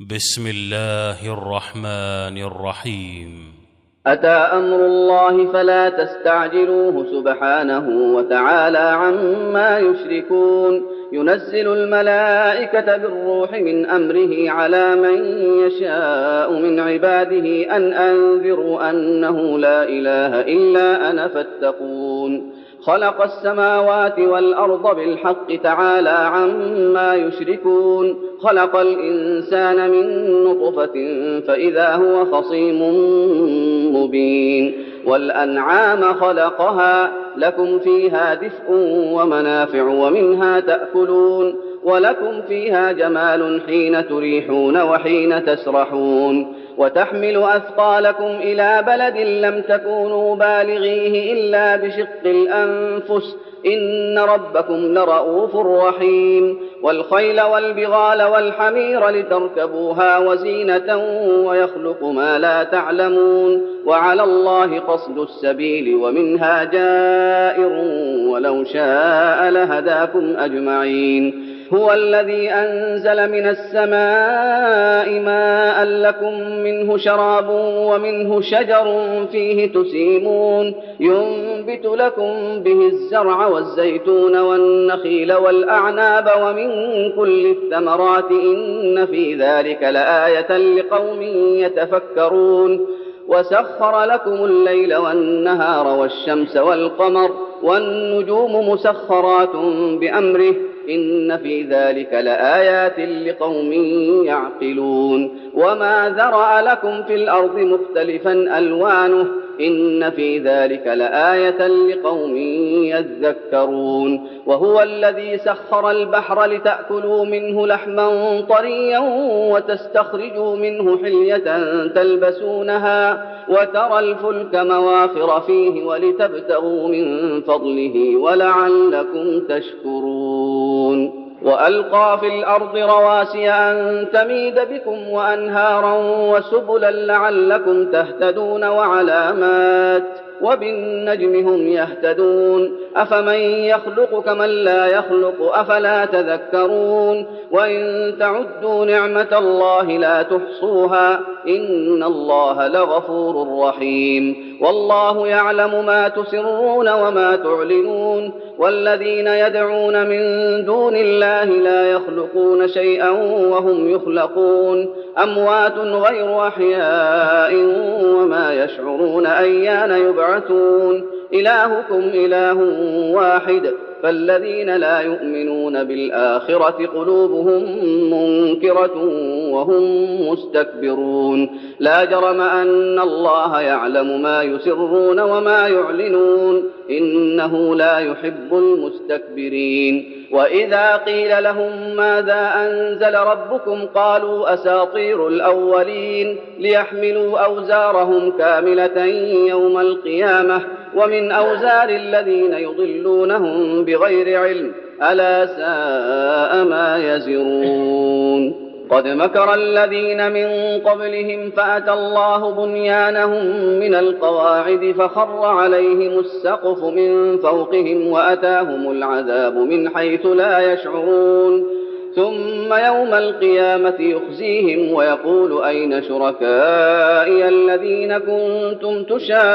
بسم الله الرحمن الرحيم. أتى أمر الله فلا تستعجلوه سبحانه وتعالى عما يشركون. ينزل الملائكة بالروح من أمره على من يشاء من عباده أن أنذروا أنه لا إله إلا أنا فاتقون. خلق السماوات والأرض بالحق تعالى عما يشركون. خلق الإنسان من نطفة فإذا هو خصيم مبين. والأنعام خلقها لكم فيها دفء ومنافع ومنها تأكلون ولكم فيها جمال حين تريحون وحين تسرحون. وتحمل أثقالكم إلى بلد لم تكونوا بالغيه إلا بشق الأنفس إن ربكم لرؤوف رحيم. والخيل والبغال والحمير لتركبوها وزينة ويخلق ما لا تعلمون. وعلى الله قصد السبيل ومنها جائر ولو شاء لهداكم أجمعين. هو الذي أنزل من السماء ماء لكم منه شراب ومنه شجر فيه تسيمون. ينبت لكم به الزرع والزيتون والنخيل والأعناب ومن كل الثمرات إن في ذلك لآية لقوم يتفكرون. وسخر لكم الليل والنهار والشمس والقمر والنجوم مسخرات بأمره إن في ذلك لآيات لقوم يعقلون. وما ذرأ لكم في الأرض مختلفا ألوانه إن في ذلك لآية لقوم يذكرون. وهو الذي سخر البحر لتأكلوا منه لحما طريا وتستخرجوا منه حلية تلبسونها وترى الفلك مواخر فيه ولتبتغوا من فضله ولعلكم تشكرون. وألقى في الأرض رواسي أن تميد بكم وأنهارا وسبلا لعلكم تهتدون وعلامات وبالنجم هم يهتدون. أفمن يخلق كمن لا يخلق أفلا تذكرون. وإن تعدوا نعمة الله لا تحصوها إن الله لغفور رحيم. والله يعلم ما تسرون وما تعلنون. والذين يدعون من دون الله لا يخلقون شيئا وهم يخلقون أموات غير أحياء وما يشعرون أيان يبعثون. إلهكم إله واحد فالذين لا يؤمنون بالآخرة قلوبهم منكرة وهم مستكبرون. لا جرم أن الله يعلم ما يسرون وما يعلنون إنه لا يحب المستكبرين. وإذا قيل لهم ماذا أنزل ربكم قالوا أساطير الأولين ليحملوا أوزارهم كاملة يوم القيامة ومن أوزار الذين يضلونهم بغير علم ألا ساء ما يزرون. قد مكر الذين من قبلهم فأتى الله بنيانهم من القواعد فخر عليهم السقف من فوقهم وأتاهم العذاب من حيث لا يشعرون. ثم يوم القيامة يخزيهم ويقول أين شركائي الذين كنتم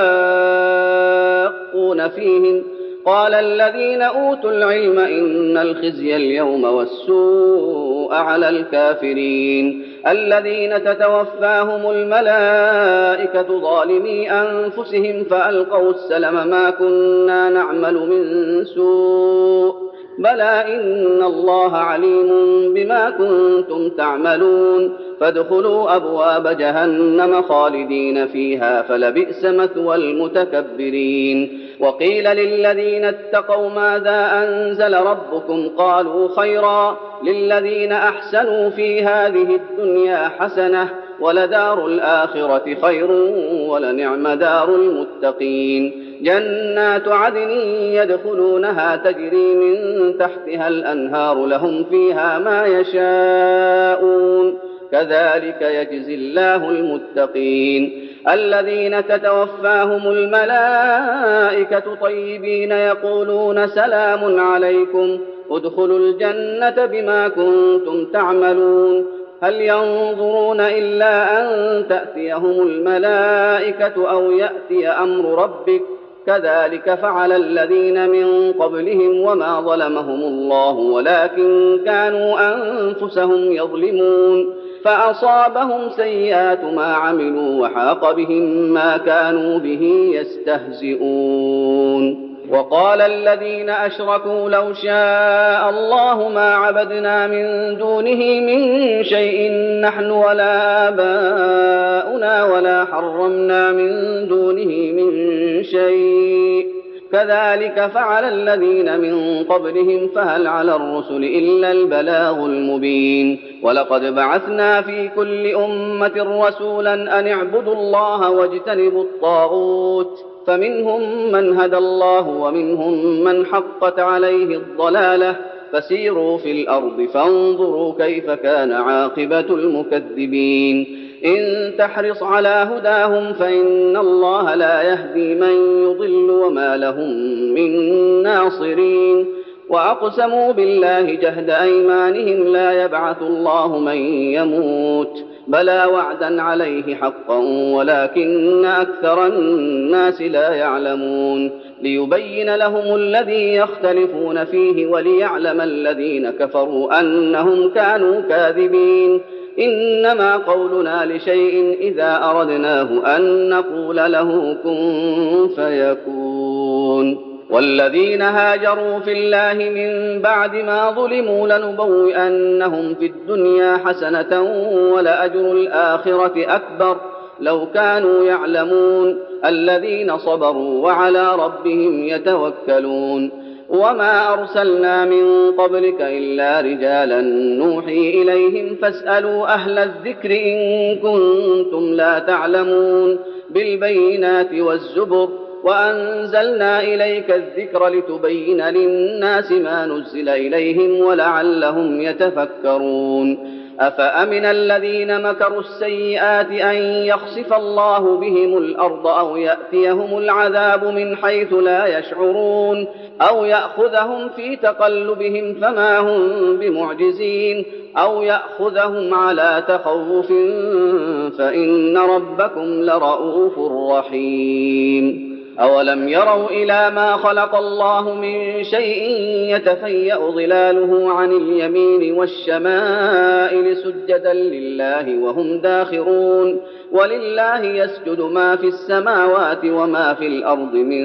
تشاقون فيهم قال الذين أوتوا العلم إن الخزي اليوم والسوء على الكافرين الذين تتوفاهم الملائكة ظالمي أنفسهم فألقوا السلم ما كنا نعمل من سوء بلى إن الله عليم بما كنتم تعملون. فادخلوا أبواب جهنم خالدين فيها فلبئس مثوى المتكبرين. وقيل للذين اتقوا ماذا أنزل ربكم قالوا خيرا للذين أحسنوا في هذه الدنيا حسنة ولدار الآخرة خير ولنعم دار المتقين. جنات عدن يدخلونها تجري من تحتها الأنهار لهم فيها ما يشاءون كذلك يجزي الله المتقين. الذين تتوفاهم الملائكة طيبين يقولون سلام عليكم ادخلوا الجنة بما كنتم تعملون هل ينظرون إلا أن تأتيهم الملائكة أو يأتي أمر ربك كذلك فعل الذين من قبلهم وما ظلمهم الله ولكن كانوا أنفسهم يظلمون فأصابهم سيئات ما عملوا وحاق بهم ما كانوا به يستهزئون. وقال الذين أشركوا لو شاء الله ما عبدنا من دونه من شيء نحن ولا آباؤنا ولا حرمنا من دونه من شيء كذلك فعل الذين من قبلهم فهل على الرسل إلا البلاغ المبين. ولقد بعثنا في كل أمة رسولا أن اعبدوا الله واجتنبوا الطاغوت فمنهم من هدى الله ومنهم من حقت عليه الضلالة فسيروا في الأرض فانظروا كيف كان عاقبة المكذبين. إن تحرص على هداهم فإن الله لا يهدي من يضل وما لهم من ناصرين. وأقسموا بالله جهد أيمانهم لا يبعث الله من يموت بلى وعدا عليه حقا ولكن أكثر الناس لا يعلمون. ليبين لهم الذي يختلفون فيه وليعلم الذين كفروا أنهم كانوا كاذبين. إنما قولنا لشيء إذا أردناه أن نقول له كن فيكون. والذين هاجروا في الله من بعد ما ظلموا لنبوئنهم في الدنيا حسنة ولأجر الآخرة أكبر لو كانوا يعلمون. الذين صبروا وعلى ربهم يتوكلون. وما أرسلنا من قبلك إلا رجالا نوحي إليهم فاسألوا أهل الذكر إن كنتم لا تعلمون بالبينات والزبر وأنزلنا إليك الذكر لتبين للناس ما نزل إليهم ولعلهم يتفكرون. أفأمن الذين مكروا السيئات أن يخسف الله بهم الأرض أو يأتيهم العذاب من حيث لا يشعرون أو يأخذهم في تقلبهم فما هم بمعجزين أو يأخذهم على تخوف فإن ربكم لرؤوف رحيم. أولم يروا إلى ما خلق الله من شيء يتفيأ ظلاله عن اليمين والشمائل سجدا لله وهم داخرون. ولله يسجد ما في السماوات وما في الأرض من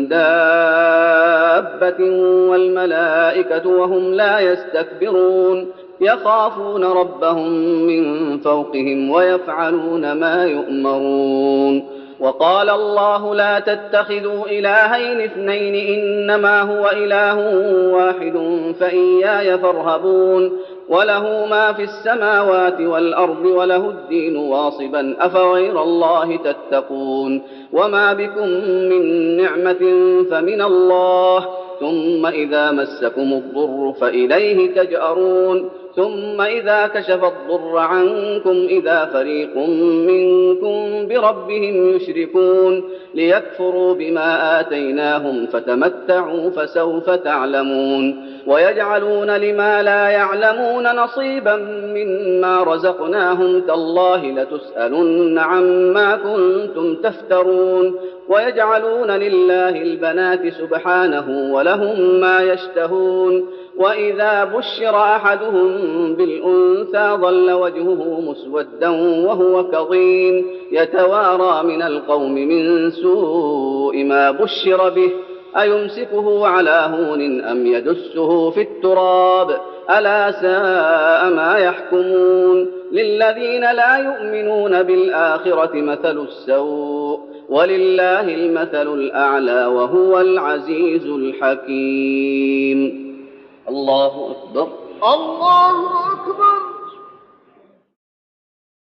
دابة والملائكة وهم لا يستكبرون يخافون ربهم من فوقهم ويفعلون ما يؤمرون. وقال الله لا تتخذوا إلهين اثنين إنما هو إله واحد فإياي فارهبون. وله ما في السماوات والأرض وله الدين واصبا أفغير الله تتقون. وما بكم من نعمة فمن الله ثم إذا مسكم الضر فإليه تجأرون. ثم إذا كشف الضر عنكم إذا فريق منكم بربهم يشركون ليكفروا بما آتيناهم فتمتعوا فسوف تعلمون. ويجعلون لما لا يعلمون نصيبا مما رزقناهم تالله لتسألن عما كنتم تفترون. ويجعلون لله البنات سبحانه ولهم ما يشتهون. وإذا بشر أحدهم بالأنثى ظل وجهه مسودا وهو كظيم يتوارى من القوم من سوء ما بشر به أيمسكه على هون أم يدسه في التراب ألا ساء ما يحكمون. للذين لا يؤمنون بالآخرة مثل السوء ولله المثل الأعلى وهو العزيز الحكيم. الله أكبر. الله أكبر.